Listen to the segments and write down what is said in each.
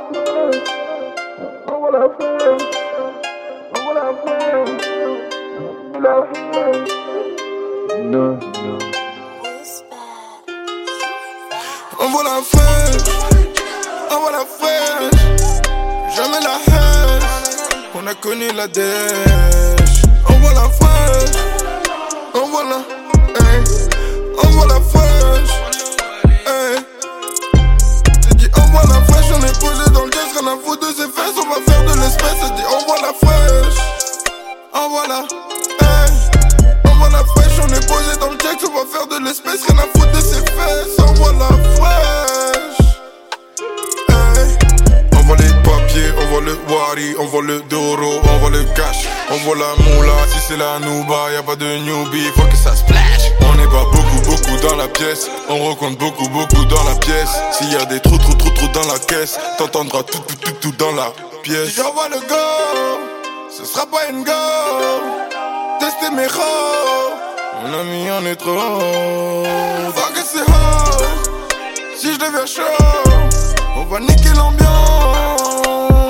Envoie la fraîche, envoie la fraîche. Jamais la haine, on a connu la dèche. Envoie la fraîche, envoie la, hey. Envoie la fraîche, hey. J'ai dit envoie la fraîche, on est posé dans le jazz, rien à foutre de ses fesses, on va faire de l'espèce. J'ai dit envoie la fraîche, envoie la, hey. Envoie la fraîche, on est posé dans le check, on va faire de l'espèce, rien à foutre de ses fesses. Envoie la fraîche, hey. Envoie les papiers, envoie le wari, envoie le doro, envoie le cash, envoie la moula. Si c'est la nouba, y'a pas de newbie, faut que ça splash. On n'est pas beaucoup dans la pièce, on recompte beaucoup dans la pièce. S'il y a des trous dans la caisse, t'entendras tout dans la pièce. J'envoie le go, ce sera pas une go. Tester mes rats, mon ami on est trop. Fuck que c'est hot, si je deviens chaud, on va niquer l'ambiance.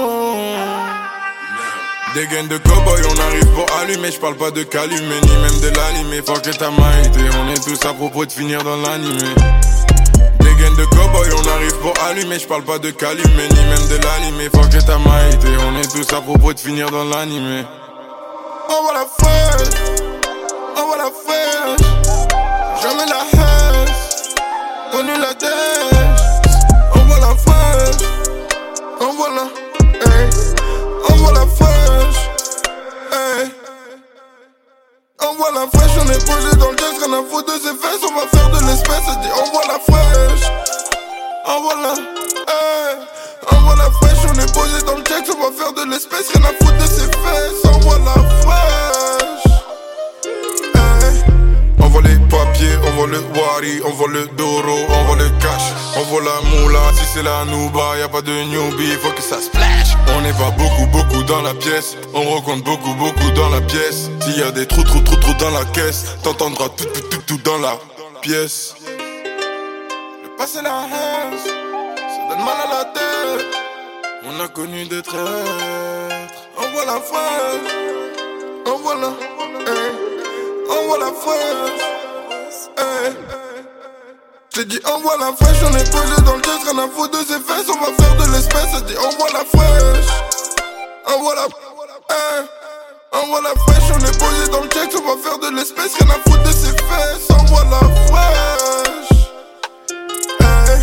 Des gaines de cowboy, on arrive pour allumer. J'parle pas de calumer, ni même de l'allumer. Fuck que ta maïté, on est tous à propos de finir dans l'animé. Des gaines de cowboy, on arrive pour allumer. J'parle pas de calumer, ni même de l'allumer. Fuck que ta maïté, on est tous à propos de finir dans l'animé. Envoie la fraîche, envoie la fraîche. Jamais la haine, connu la dèche. Envoie la fraîche, envoie la, hey. Envoie la fraîche, hey. Envoie la fraîche, on est posé dans le jazz, rien à foutre de ses fesses, on va faire de l'espèce. Elle dit envoie la fraîche, envoie la, hey. Envoie la fraîche, on est posé dans le check, on va faire de l'espèce, rien à foutre de ses fesses. Envoie la fraîche, hey. Envoie les papiers, envoie le wari, envoie le doro, envoie le cash, envoie la moula. Si c'est la nouba, y'a pas de newbie, faut que ça splash. On n'est pas beaucoup dans la pièce, on recompte beaucoup dans la pièce. S'il y a des trous dans la caisse, t'entendras tout dans la pièce. Le passé la haine, ça donne mal à la tête. On a connu des traîtres. Envoie la fraîche, envoie la, hey. Envoie la fraîche, hey. J'ai dit envoie la fraîche, on est posé dans le jazz, rien à foutre de ses fesses, on va faire de l'espèce. J'ai dit envoie la fraîche, envoie la, hey. Envoie la fraîche, on est posé dans le check, on va faire de l'espèce, rien à foutre de ses fesses. Envoie la fraîche, hey.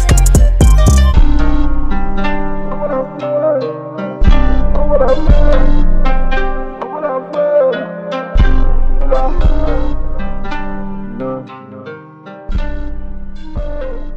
Envoie la fraîche, envoie la fraîche, envoie la fraîche.